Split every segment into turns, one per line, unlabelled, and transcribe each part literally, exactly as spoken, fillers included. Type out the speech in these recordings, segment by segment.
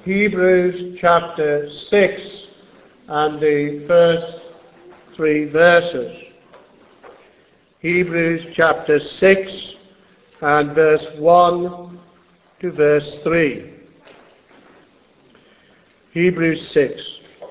Hebrews chapter six and the first three verses. Hebrews chapter six and verse one to verse three. Hebrews six.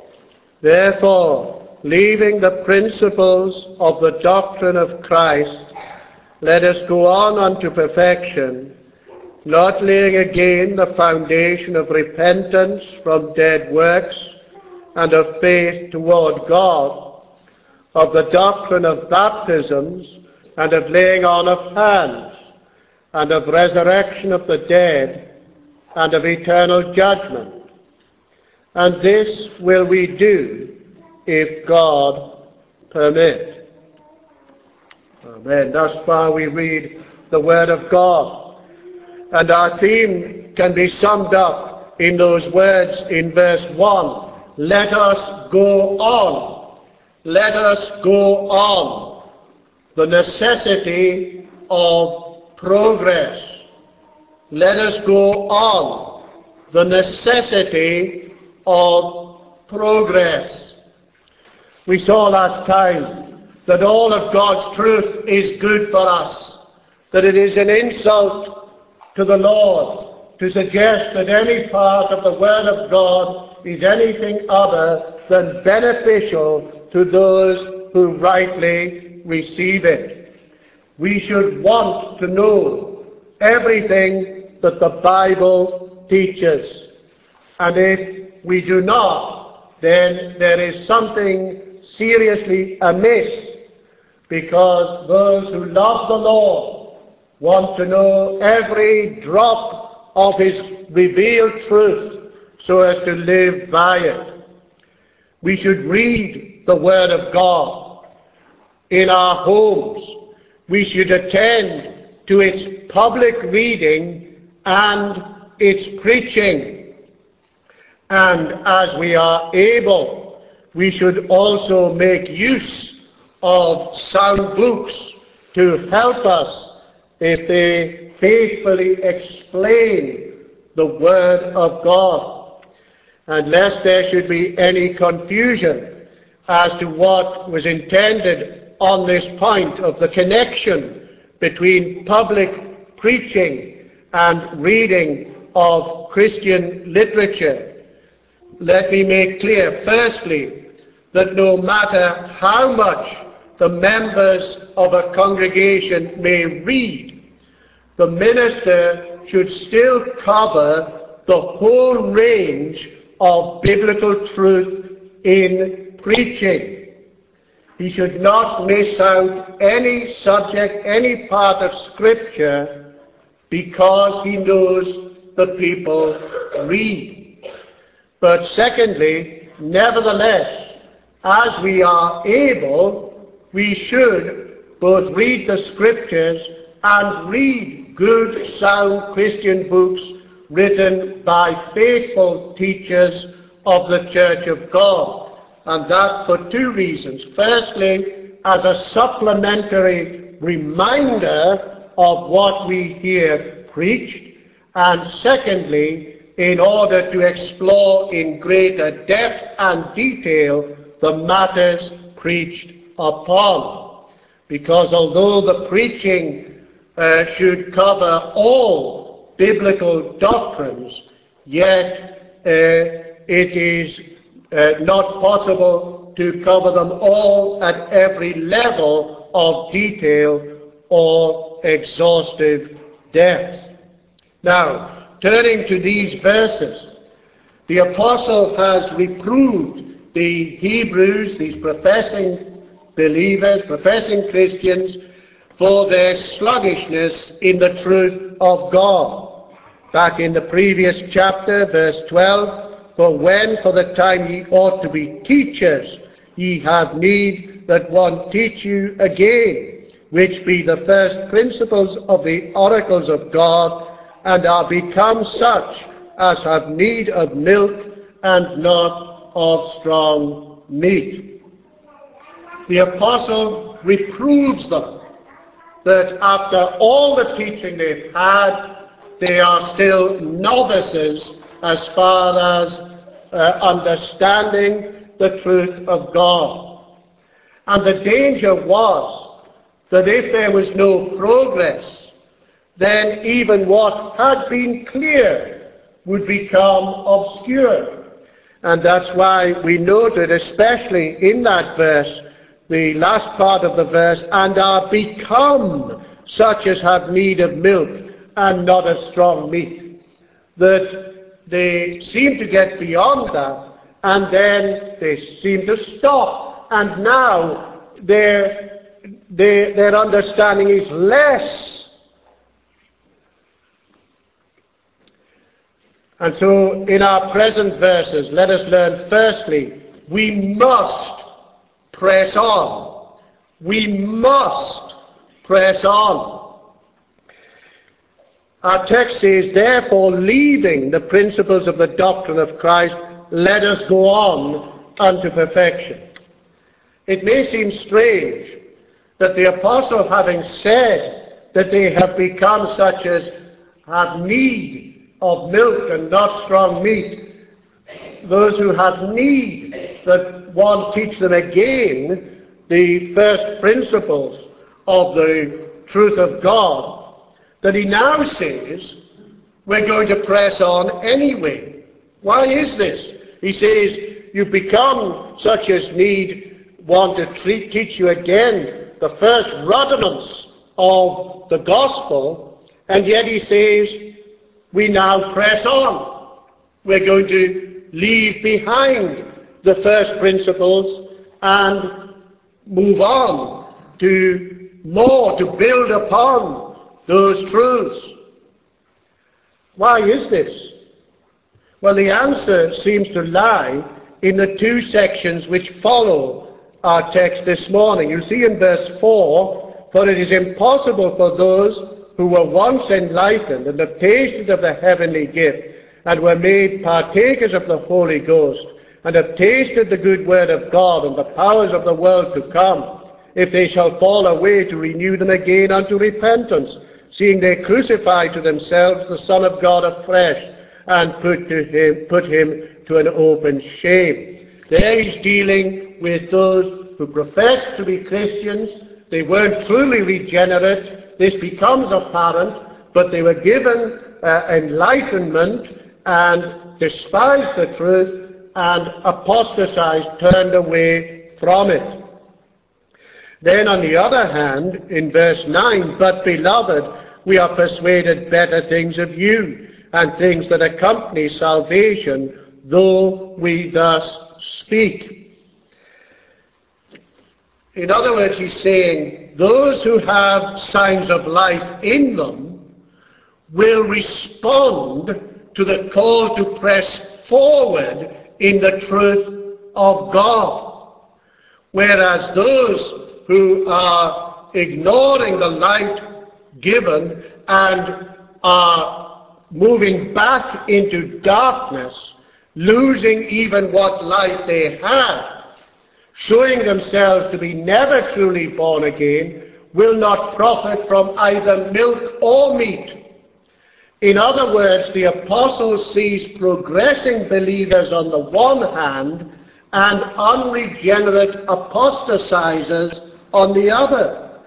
Therefore, leaving the principles of the doctrine of Christ, let us go on unto perfection, not laying again the foundation of repentance from dead works and of faith toward God, of the doctrine of baptisms and of laying on of hands, and of resurrection of the dead, and of eternal judgment. And this will we do, if God permit. Amen. Thus far we read the Word of God. And our theme can be summed up in those words in verse one. Let us go on. Let us go on. The necessity of progress. Let us go on. The necessity of progress. We saw last time that all of God's truth is good for us, that it is an insult to the Lord to suggest that any part of the Word of God is anything other than beneficial to those who rightly receive it. We should want to know everything that the Bible teaches. And if we do not, then there is something seriously amiss, because those who love the Lord want to know every drop of His revealed truth so as to live by it. We should read the Word of God in our homes. We should attend to its public reading and its preaching. And as we are able, we should also make use of sound books to help us if they faithfully explain the Word of God. And lest there should be any confusion as to what was intended on this point of the connection between public preaching and reading of Christian literature, let me make clear, firstly, that no matter how much the members of a congregation may read, the minister should still cover the whole range of biblical truth in preaching. He should not miss out any subject, any part of Scripture, because he knows the people read. But secondly, nevertheless, as we are able, we should both read the Scriptures and read good, sound Christian books written by faithful teachers of the Church of God. And that for two reasons. Firstly, as a supplementary reminder of what we hear preached, and secondly, in order to explore in greater depth and detail the matters preached upon. Because although the preaching uh, should cover all biblical doctrines, yet uh, it is uh, not possible to cover them all at every level of detail or exhaustive depth. Now, turning to these verses, the apostle has reproved the Hebrews, these professing believers, professing Christians, for their sluggishness in the truth of God. Back in the previous chapter, verse twelve, for when for the time ye ought to be teachers, ye have need that one teach you again, which be the first principles of the oracles of God, and are become such as have need of milk and not of strong meat. The apostle reproves them that after all the teaching they've had, they are still novices as far as uh, understanding the truth of God. And the danger was that if there was no progress, then even what had been clear would become obscure. And that's why we noted, especially in that verse, the last part of the verse, and are become such as have need of milk and not of strong meat. That they seem to get beyond that, and then they seem to stop. And now their, their, their understanding is less. And so in our present verses, let us learn firstly, we must press on. We must press on. Our text says, therefore, leaving the principles of the doctrine of Christ, let us go on unto perfection. It may seem strange that the apostle, having said that they have become such as have need of milk and not strong meat, those who have need, that one teach them again the first principles of the truth of God, that he now says, we're going to press on anyway. Why is this? He says, you become such as need want to treat, teach you again the first rudiments of the gospel, and yet he says, we now press on. We're going to leave behind the first principles and move on to more, to build upon those truths. Why is this? Well, the answer seems to lie in the two sections which follow our text this morning. You see in verse four, for it is impossible for those who were once enlightened and have tasted of the heavenly gift and were made partakers of the Holy Ghost and have tasted the good word of God and the powers of the world to come, if they shall fall away, to renew them again unto repentance, seeing they crucify to themselves the Son of God afresh and put, to him, put him to an open shame. There he's dealing with those who profess to be Christians. They weren't truly regenerate. This becomes apparent, but they were given uh, enlightenment and despised the truth and apostatized, turned away from it. Then on the other hand, in verse nine, but beloved, we are persuaded better things of you, and things that accompany salvation, though we thus speak. In other words, he's saying, those who have signs of life in them will respond to the call to press forward in the truth of God. Whereas those who are ignoring the light given and are moving back into darkness, losing even what light they had, showing themselves to be never truly born again, will not profit from either milk or meat. In other words, the apostle sees progressing believers on the one hand and unregenerate apostatizers on the other.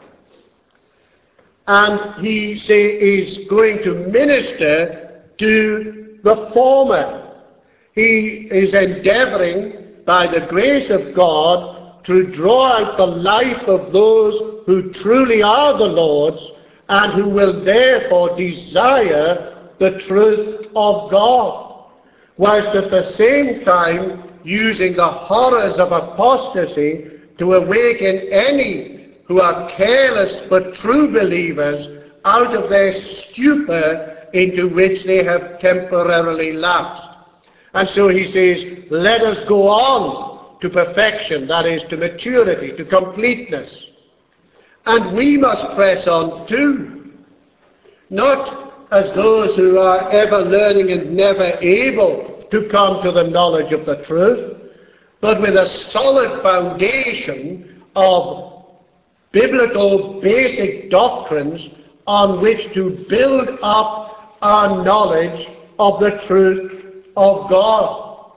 And he say, is going to minister to the former. He is endeavoring, by the grace of God, to draw out the life of those who truly are the Lord's and who will therefore desire the truth of God, whilst at the same time using the horrors of apostasy to awaken any who are careless but true believers out of their stupor into which they have temporarily lapsed. And so he says, let us go on to perfection, that is, to maturity, to completeness. And we must press on too, not as those who are ever learning and never able to come to the knowledge of the truth, but with a solid foundation of biblical basic doctrines on which to build up our knowledge of the truth of God.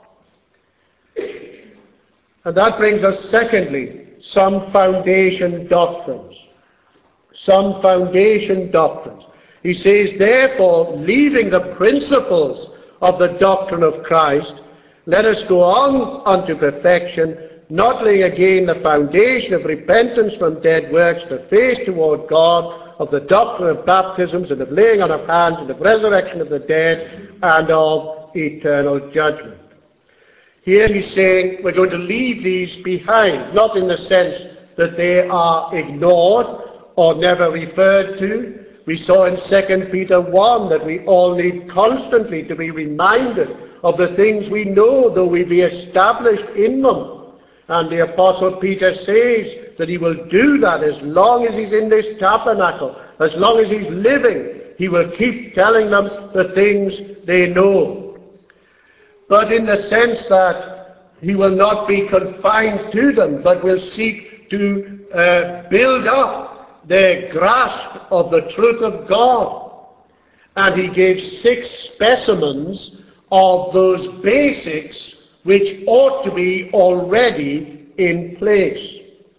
And that brings us, secondly, some foundation doctrines. Some foundation doctrines. He says, therefore, leaving the principles of the doctrine of Christ, let us go on unto perfection, not laying again the foundation of repentance from dead works, the faith toward God, of the doctrine of baptisms, and of laying on of hands, and of resurrection of the dead, and of eternal judgment. Here he's saying we're going to leave these behind, not in the sense that they are ignored or never referred to. We saw in Second Peter one that we all need constantly to be reminded of the things we know, though we be established in them. And the Apostle Peter says that he will do that as long as he's in this tabernacle, as long as he's living. He will keep telling them the things they know. But in the sense that he will not be confined to them, but will seek to uh, build up their grasp of the truth of God. And he gave six specimens of those basics which ought to be already in place.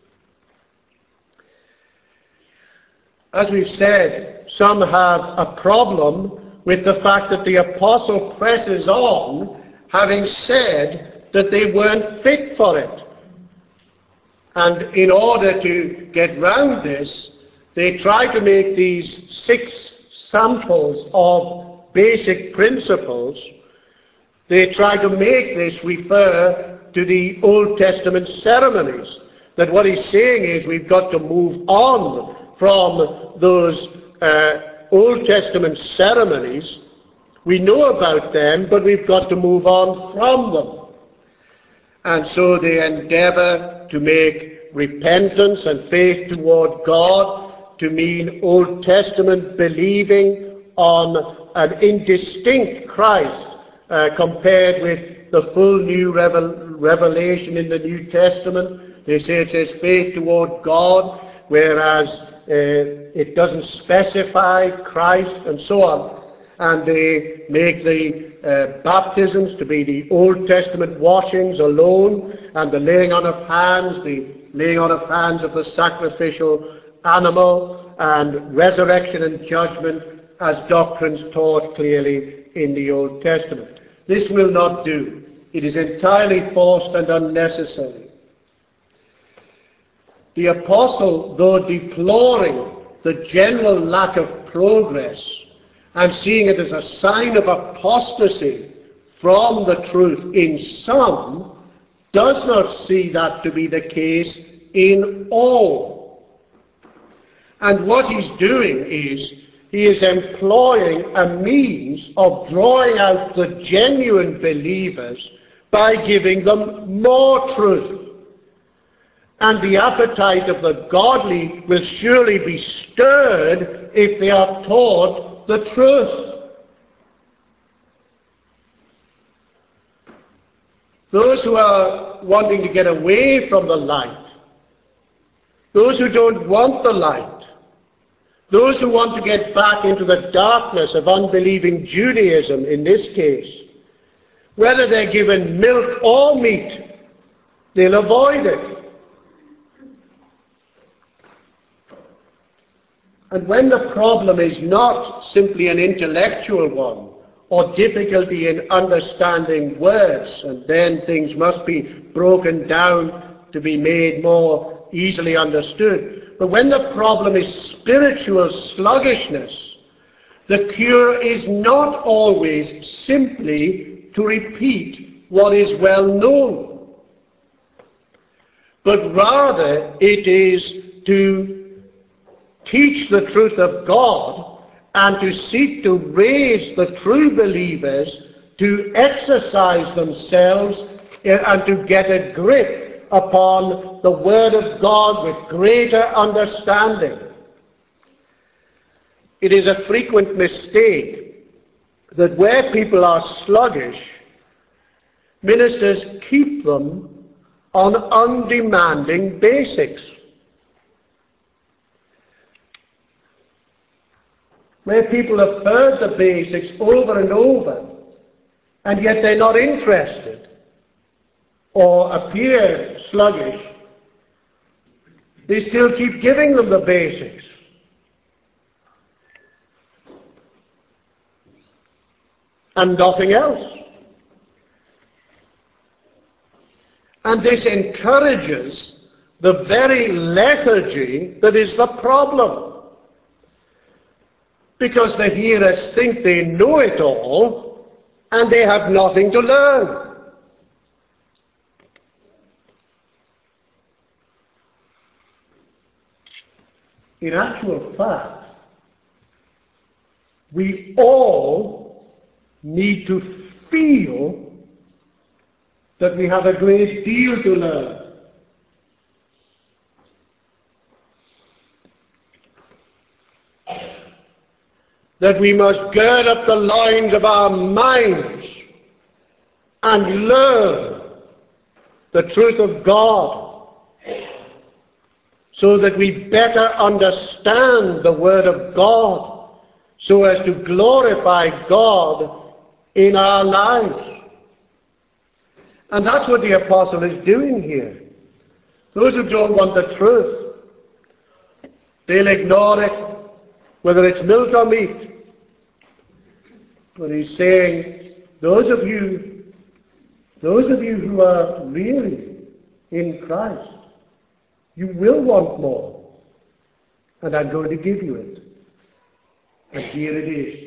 As we've said, some have a problem with the fact that the apostle presses on, having said that they weren't fit for it. And in order to get round this, they try to make these six samples of basic principles. They try to make this refer to the Old Testament ceremonies. That what he's saying is we've got to move on from those uh, Old Testament ceremonies. We know about them, but we've got to move on from them. And so they endeavor to make repentance and faith toward God to mean Old Testament believing on an indistinct Christ uh, compared with the full new revel- revelation in the New Testament. They say it says faith toward God, whereas uh, it doesn't specify Christ, and so on. And they make the uh, baptisms to be the Old Testament washings alone, and the laying on of hands, the laying on of hands of the sacrificial animal, and resurrection and judgment as doctrines taught clearly in the Old Testament. This will not do. It is entirely forced and unnecessary. The apostle, though deploring the general lack of progress and seeing it as a sign of apostasy from the truth in some, does not see that to be the case in all. And what he's doing is, he is employing a means of drawing out the genuine believers by giving them more truth. And the appetite of the godly will surely be stirred if they are taught the truth. Those who are wanting to get away from the light, those who don't want the light, those who want to get back into the darkness of unbelieving Judaism in this case, whether they're given milk or meat, they'll avoid it. And when the problem is not simply an intellectual one, or difficulty in understanding words, and then things must be broken down to be made more easily understood. But when the problem is spiritual sluggishness, the cure is not always simply to repeat what is well known, but rather it is to teach the truth of God and to seek to raise the true believers to exercise themselves and to get a grip upon the Word of God with greater understanding. It is a frequent mistake that where people are sluggish, ministers keep them on undemanding basics. Where people have heard the basics over and over, and yet they're not interested or appear sluggish, they still keep giving them the basics. And nothing else. And this encourages the very lethargy that is the problem. Because the hearers think they know it all, and they have nothing to learn. In actual fact, we all need to feel that we have a great deal to learn. That we must gird up the loins of our minds and learn the truth of God, so that we better understand the Word of God, so as to glorify God in our lives. And that's what the apostle is doing here. Those who don't want the truth, they'll ignore it, whether it's milk or meat. But he's saying, those of you, those of you who are really in Christ, you will want more. And I'm going to give you it. And here it is.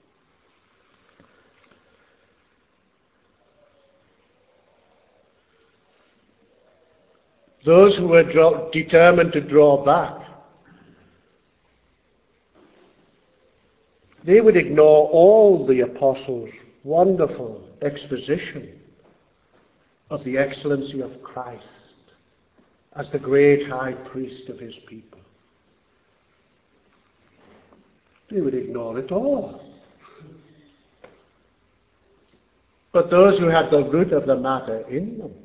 Those who were draw, determined to draw back, they would ignore all the apostles' wonderful exposition of the excellency of Christ as the great high priest of his people. They would ignore it all. But those who had the root of the matter in them,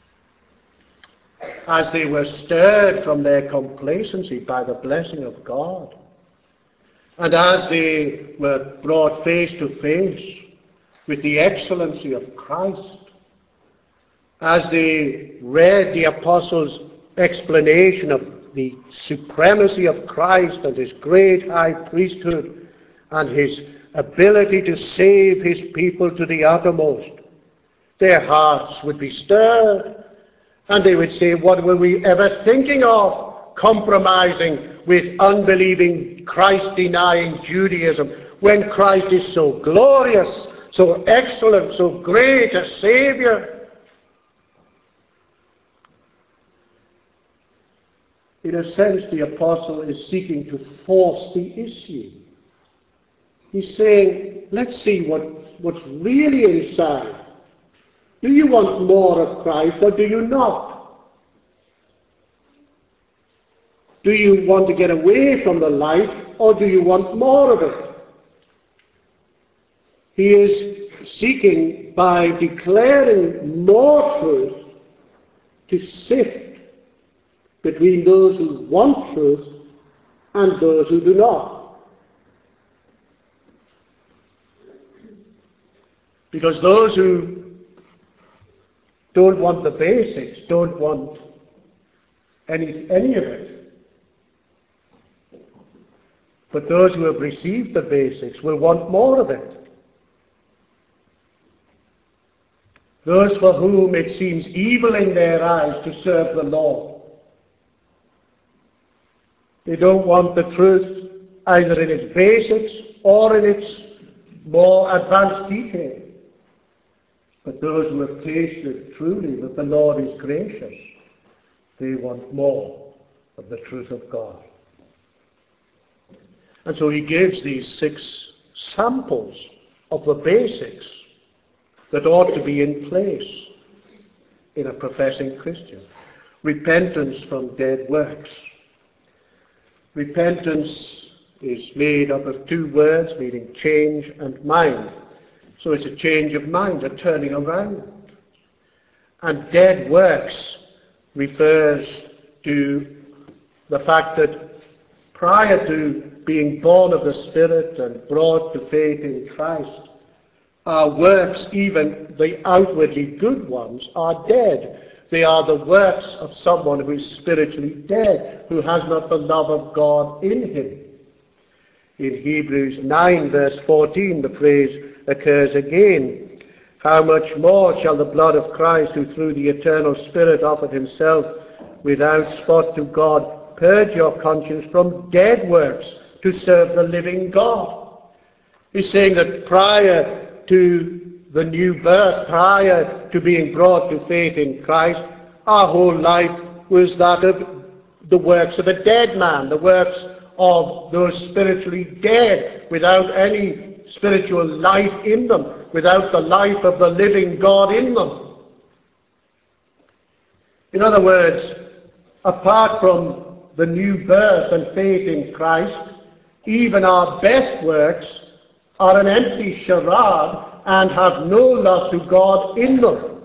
as they were stirred from their complacency by the blessing of God, and as they were brought face to face with the excellency of Christ, as they read the apostles' explanation of the supremacy of Christ and his great high priesthood and his ability to save his people to the uttermost, their hearts would be stirred. And they would say, what were we ever thinking of compromising with unbelieving, Christ-denying Judaism when Christ is so glorious, so excellent, so great a Saviour? In a sense, the apostle is seeking to force the issue. He's saying, let's see what, what's really inside. Do you want more of Christ or do you not? Do you want to get away from the light or do you want more of it? He is seeking, by declaring more truth, to sift between those who want truth and those who do not. Because those who don't want the basics, don't want any, any of it. But those who have received the basics will want more of it. Those for whom it seems evil in their eyes to serve the Lord. They don't want the truth either in its basics or in its more advanced detail. But those who have tasted truly that the Lord is gracious, they want more of the truth of God. And so he gives these six samples of the basics that ought to be in place in a professing Christian. Repentance from dead works. Repentance is made up of two words meaning change and mind. So it's a change of mind, a turning around. And dead works refers to the fact that prior to being born of the Spirit and brought to faith in Christ, Our works, even the outwardly good ones, are dead. They are the works of someone who is spiritually dead, who has not the love of God in him. In Hebrews nine, verse fourteen, the phrase occurs again. How much more shall the blood of Christ, who through the eternal Spirit offered himself without spot to God, purge your conscience from dead works to serve the living God? He's saying that prior to the new birth, prior to being brought to faith in Christ, our whole life was that of the works of a dead man, the works of those spiritually dead, without any spiritual life in them, without the life of the living God in them. In other words, apart from the new birth and faith in Christ, even our best works are an empty charade and have no love to God in them.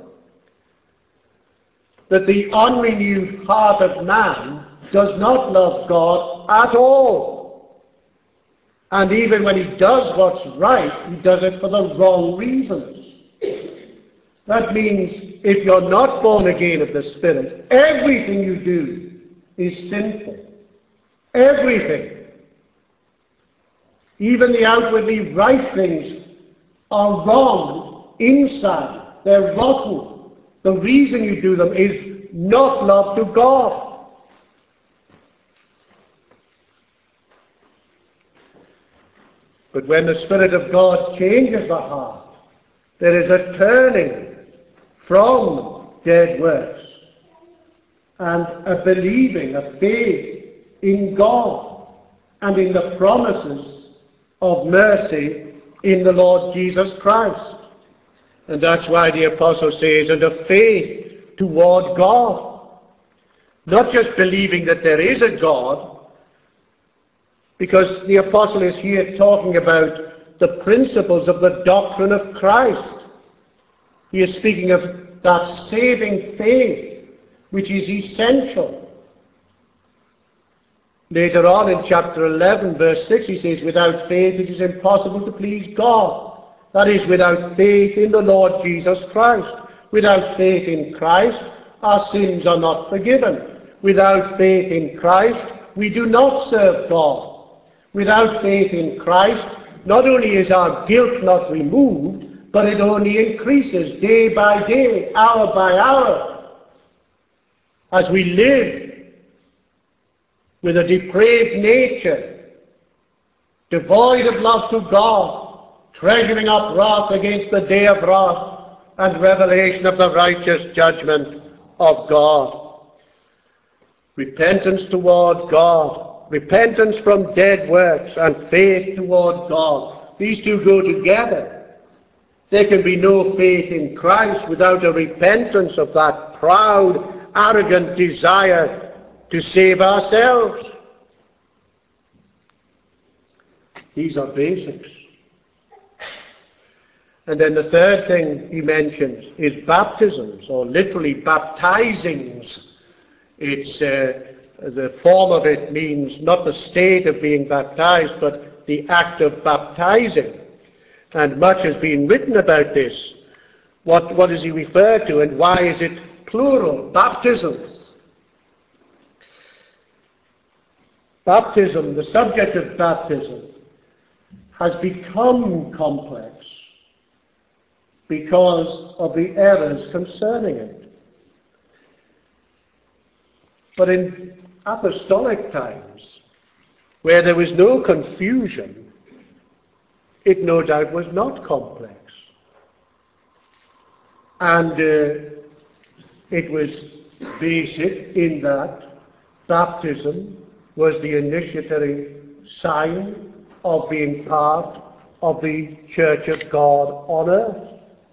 That the unrenewed heart of man does not love God at all. And even when he does what's right, he does it for the wrong reasons. That means if you're not born again of the Spirit, everything you do is sinful. Everything. Even the outwardly right things are wrong inside. They're rotten. The reason you do them is not love to God. But when the Spirit of God changes the heart, there is a turning from dead works and a believing, a faith in God and in the promises of mercy in the Lord Jesus Christ. And that's why the apostle says, and a faith toward God. Not just believing that there is a God, because the apostle is here talking about the principles of the doctrine of Christ. He is speaking of that saving faith which is essential. Later on in chapter eleven, verse six, he says, without faith it is impossible to please God. That is, without faith in the Lord Jesus Christ. Without faith in Christ, our sins are not forgiven. Without faith in Christ, we do not serve God. Without faith in Christ, not only is our guilt not removed, but it only increases day by day, hour by hour. As we live with a depraved nature, devoid of love to God, treasuring up wrath against the day of wrath and revelation of the righteous judgment of God. Repentance toward God. Repentance from dead works and faith toward God. These two go together. There can be no faith in Christ without a repentance of that proud, arrogant desire to save ourselves. These are basics. And then the third thing he mentions is baptisms, or literally baptizings. It's uh, the form of it means not the state of being baptized, but the act of baptizing. And much has been written about this. What, what does he refer to, and why is it plural? Baptisms. Baptism, the subject of baptism, has become complex because of the errors concerning it. But in apostolic times, where there was no confusion, it no doubt was not complex. And uh, it was basic in that baptism was the initiatory sign of being part of the Church of God on earth.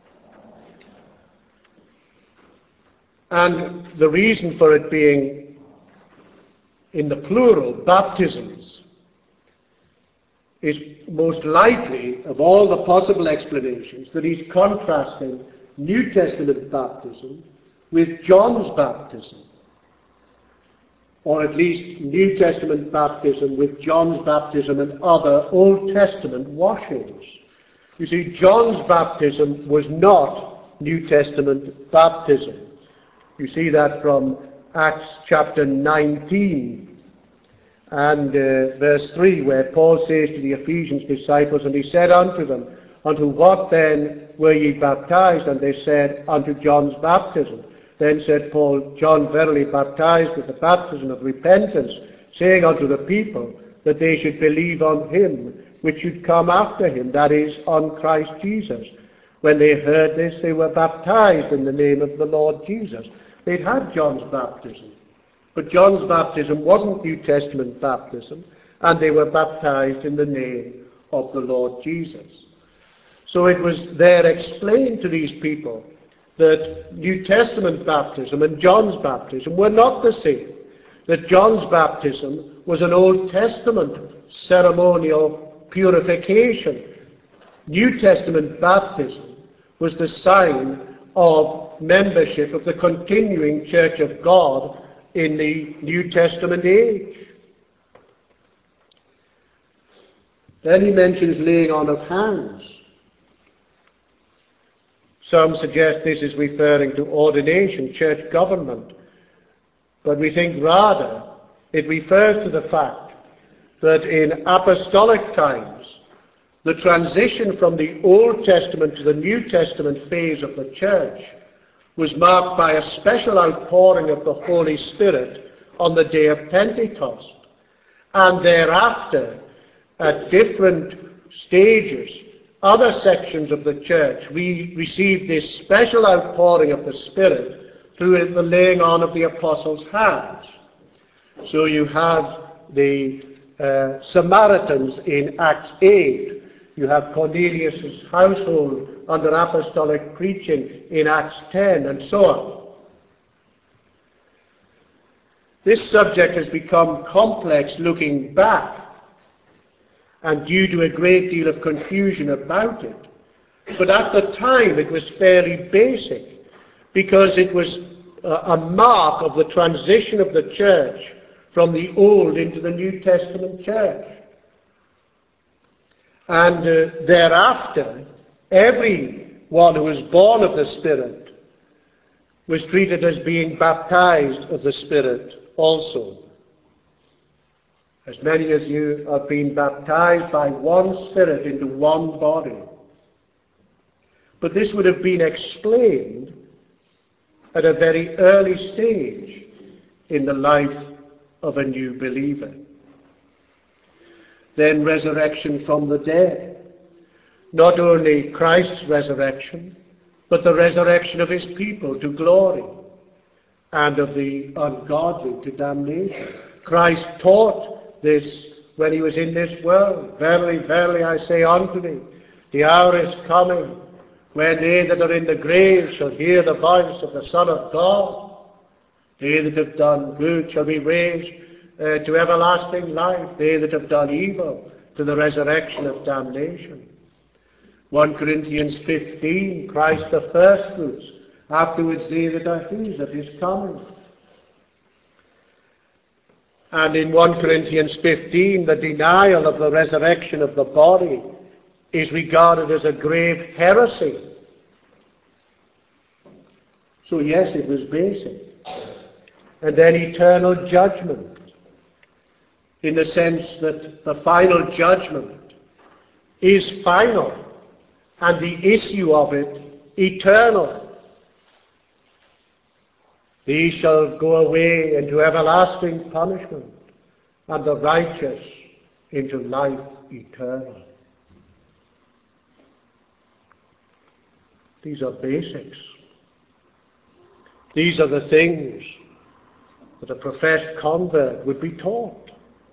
And the reason for it being in the plural, baptisms, is most likely, of all the possible explanations, that he's contrasting New Testament baptism with John's baptism, or at least New Testament baptism with John's baptism and other Old Testament washings. You see, John's baptism was not New Testament baptism. You see that from Acts chapter nineteen and uh, verse three, where Paul says to the Ephesians disciples, "And he said unto them, Unto what then were ye baptized? And they said, Unto John's baptism. Then said Paul, John verily baptized with the baptism of repentance, saying unto the people that they should believe on him which should come after him, that is, on Christ Jesus. When they heard this, they were baptized in the name of the Lord Jesus." They'd had John's baptism, but John's baptism wasn't New Testament baptism, and they were baptized in the name of the Lord Jesus. So it was there explained to these people that New Testament baptism and John's baptism were not the same. That John's baptism was an Old Testament ceremonial purification. New Testament baptism was the sign of membership of the continuing Church of God in the New Testament age. Then he mentions laying on of hands. Some suggest this is referring to ordination, church government. But we think rather it refers to the fact that in apostolic times, the transition from the Old Testament to the New Testament phase of the church was marked by a special outpouring of the Holy Spirit on the day of Pentecost. And thereafter, at different stages, other sections of the church, we received this special outpouring of the Spirit through the laying on of the apostles' hands. So you have the uh, Samaritans in Acts eight. You have Cornelius' household under apostolic preaching in Acts ten, and so on. This subject has become complex looking back, and due to a great deal of confusion about it. But at the time it was fairly basic, because it was a mark of the transition of the church from the Old into the New Testament church. And uh, thereafter, everyone who was born of the Spirit was treated as being baptized of the Spirit also. As many as you have been baptized by one Spirit into one body. But this would have been explained at a very early stage in the life of a new believer. Then resurrection from the dead. Not only Christ's resurrection, but the resurrection of his people to glory, and of the ungodly to damnation. Christ taught this when he was in this world. Verily, verily, I say unto thee, the hour is coming when they that are in the grave shall hear the voice of the Son of God. They that have done good shall be raised uh, to everlasting life. They that have done evil to the resurrection of damnation. First Corinthians fifteen, Christ the firstfruits, afterwards they that are his at his coming. And in First Corinthians fifteen, the denial of the resurrection of the body is regarded as a grave heresy. So yes, it was basic. And then eternal judgment, in the sense that the final judgment is final, and the issue of it eternal. These shall go away into everlasting punishment, and the righteous into life eternal. These are basics. These are the things that a professed convert would be taught.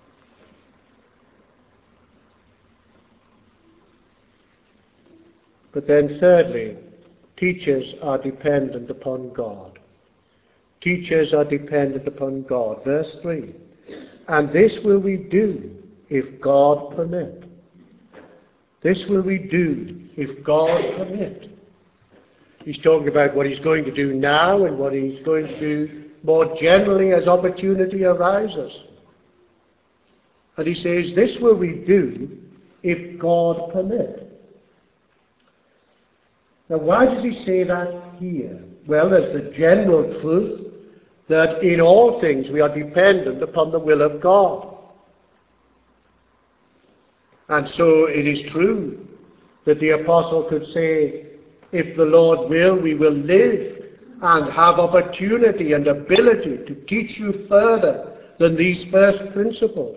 But then thirdly, teachers are dependent upon God. Teachers are dependent upon God. Verse three. And this will we do if God permit. This will we do if God permit. He's talking about what he's going to do now and what he's going to do more generally as opportunity arises. And he says, this will we do if God permit. Now, why does he say that here? Well, there's the general truth that in all things we are dependent upon the will of God. And so it is true that the apostle could say, if the Lord will, we will live and have opportunity and ability to teach you further than these first principles.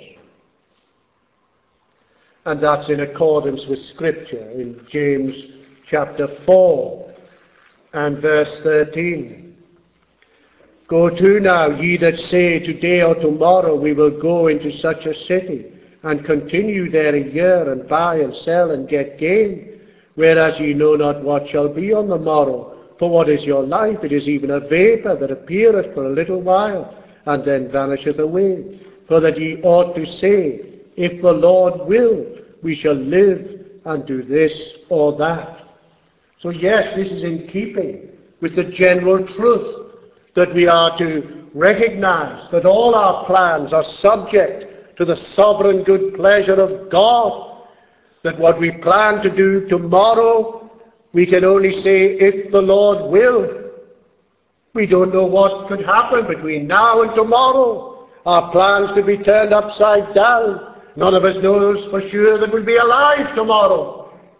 And that's in accordance with Scripture in James chapter four and verse thirteen. Go to now, ye that say, today or tomorrow we will go into such a city, and continue there a year, and buy and sell and get gain, whereas ye know not what shall be on the morrow. For what is your life? It is even a vapour that appeareth for a little while, and then vanisheth away. For that ye ought to say, if the Lord will, we shall live and do this or that. So yes, this is in keeping with the general truth that we are to recognize that all our plans are subject to the sovereign good pleasure of God. That what we plan to do tomorrow, we can only say, if the Lord will. We don't know what could happen between now and tomorrow. Our plans could be turned upside down. None of us knows for sure that we'll be alive tomorrow.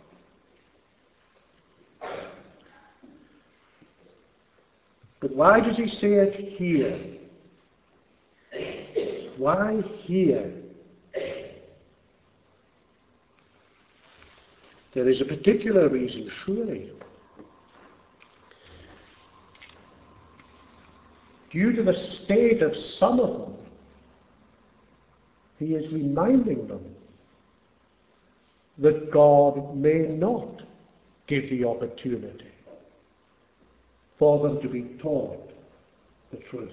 But why does he say it here? Why here? There is a particular reason, surely. Due to the state of some of them, he is reminding them that God may not give the opportunity for them to be taught the truth.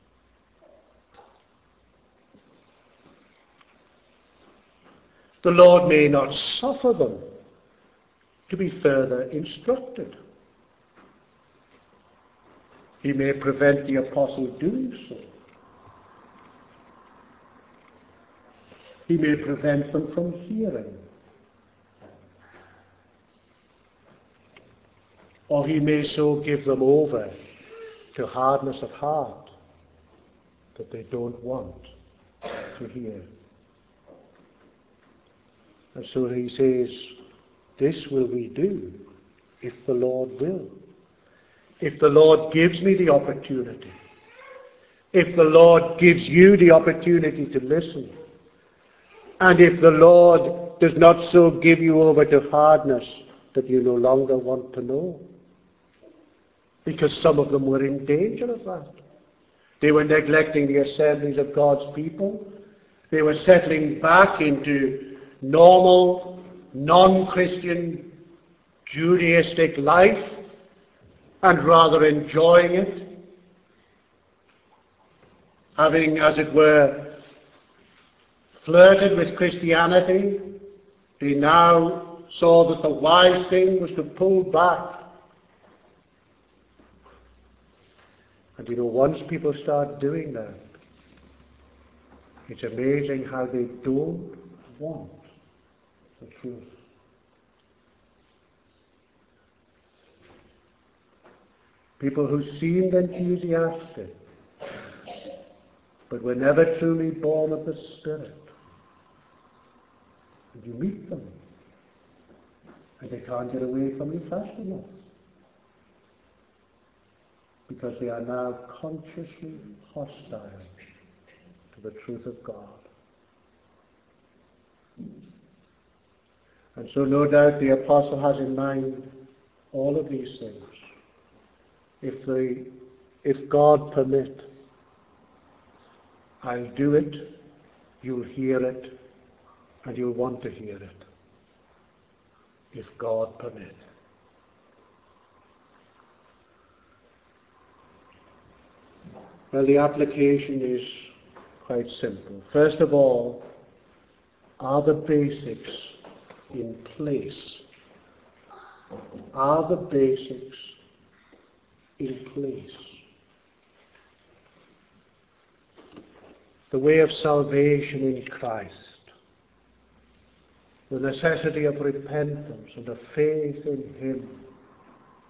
The Lord may not suffer them to be further instructed. He may prevent the apostle doing so. He may prevent them from hearing. Or he may so give them over to hardness of heart that they don't want to hear. And so he says, this will we do if the Lord will. If the Lord gives me the opportunity. If the Lord gives you the opportunity to listen. And if the Lord does not so give you over to hardness that you no longer want to know. Because some of them were in danger of that. They were neglecting the assemblies of God's people. They were settling back into normal, non-Christian, Judaistic life and rather enjoying it. Having, as it were, flirted with Christianity, they now saw that the wise thing was to pull back. And you know, once people start doing that, it's amazing how they don't want the truth. People who seemed enthusiastic, but were never truly born of the Spirit. And you meet them, and they can't get away from you fast enough. Because they are now consciously hostile to the truth of God. And so no doubt the apostle has in mind all of these things. If the, if God permit, I'll do it, you'll hear it, and you'll want to hear it. If God permit. Well, the application is quite simple. First of all, are the basics in place? Are the basics in place? The way of salvation in Christ, the necessity of repentance and of faith in Him,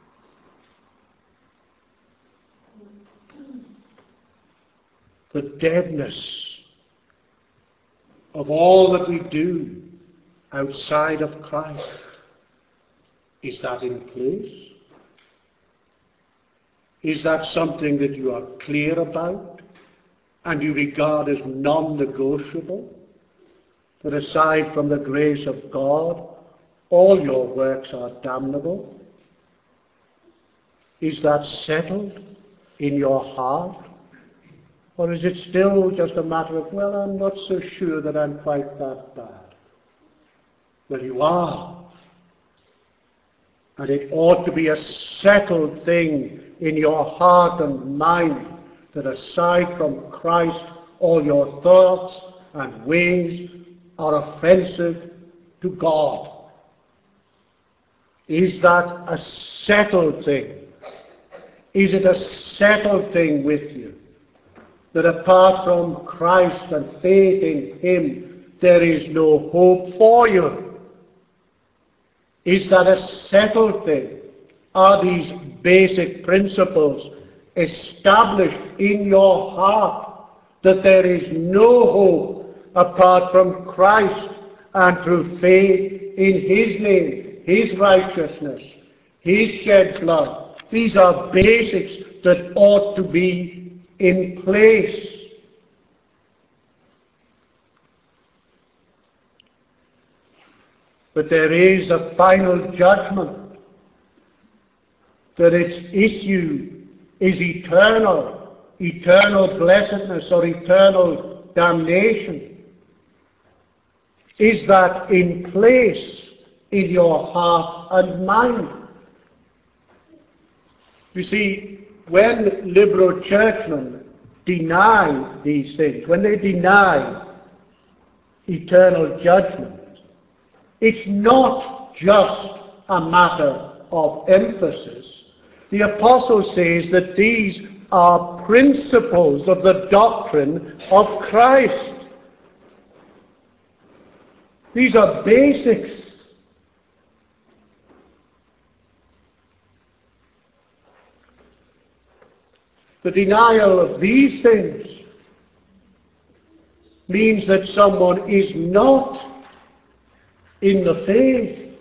the deadness of all that we do outside of Christ? Is that in place? Is that something that you are clear about and you regard as non-negotiable? That aside from the grace of God, all your works are damnable? Is that settled in your heart? Or is it still just a matter of, well, I'm not so sure that I'm quite that bad? Well, you are. And it ought to be a settled thing in your heart and mind that aside from Christ, all your thoughts and ways are offensive to God. Is that a settled thing? Is it a settled thing with you that apart from Christ and faith in Him, there is no hope for you? Is that a settled thing? Are these basic principles established in your heart that there is no hope apart from Christ and through faith in His name, His righteousness, His shed blood? These are basics that ought to be in place. But there is a final judgment, that its issue is eternal, eternal blessedness or eternal damnation. Is that in place in your heart and mind? You see, when liberal churchmen deny these things, when they deny eternal judgment, it's not just a matter of emphasis. The apostle says that these are principles of the doctrine of Christ. These are basics. The denial of these things means that someone is not in the faith.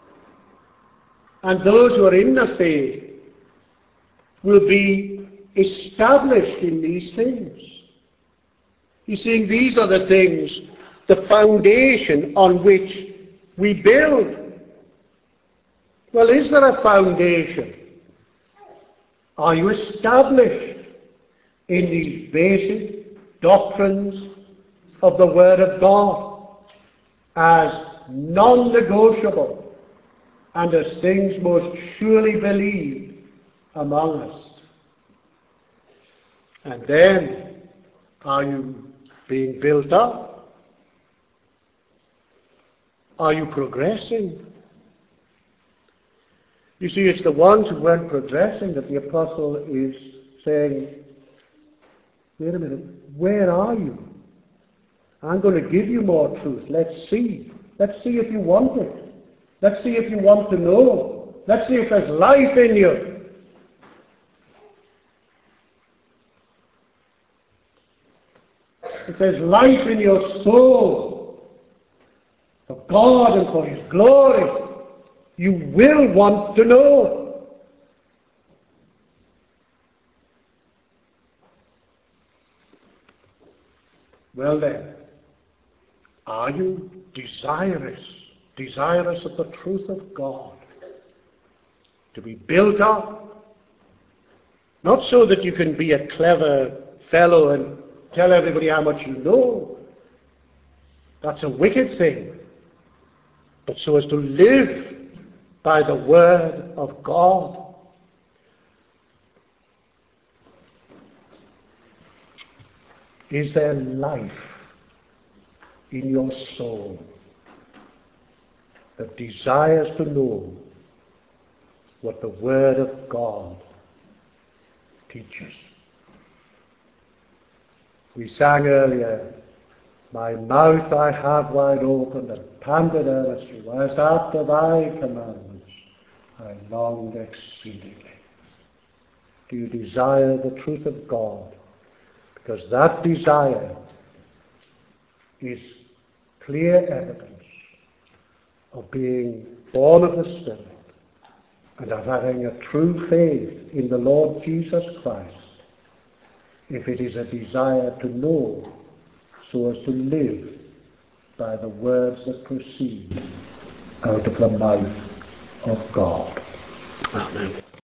And those who are in the faith will be established in these things. You see, these are the things, the foundation on which we build. Well, is there a foundation? Are you established in these basic doctrines of the Word of God as non-negotiable and as things most surely believed among us? And then, are you being built up? Are you progressing? You see, it's the ones who weren't progressing that the apostle is saying, wait a minute, where are you? I'm going to give you more truth. Let's see. Let's see if you want it. Let's see if you want to know. Let's see if there's life in you. If there's life in your soul for God and for His glory, you will want to know. Well then, are you desirous, desirous of the truth of God? To be built up, not so that you can be a clever fellow and tell everybody how much you know. That's a wicked thing. But so as to live by the Word of God. Is there life in your soul that desires to know what the Word of God teaches? We sang earlier, my mouth I have wide open and panted earnestly, whilst after thy commandments I longed exceedingly. Do you desire the truth of God? Because that desire is clear evidence of being born of the Spirit and of having a true faith in the Lord Jesus Christ, if it is a desire to know so as to live by the words that proceed out of the mouth of God. Amen.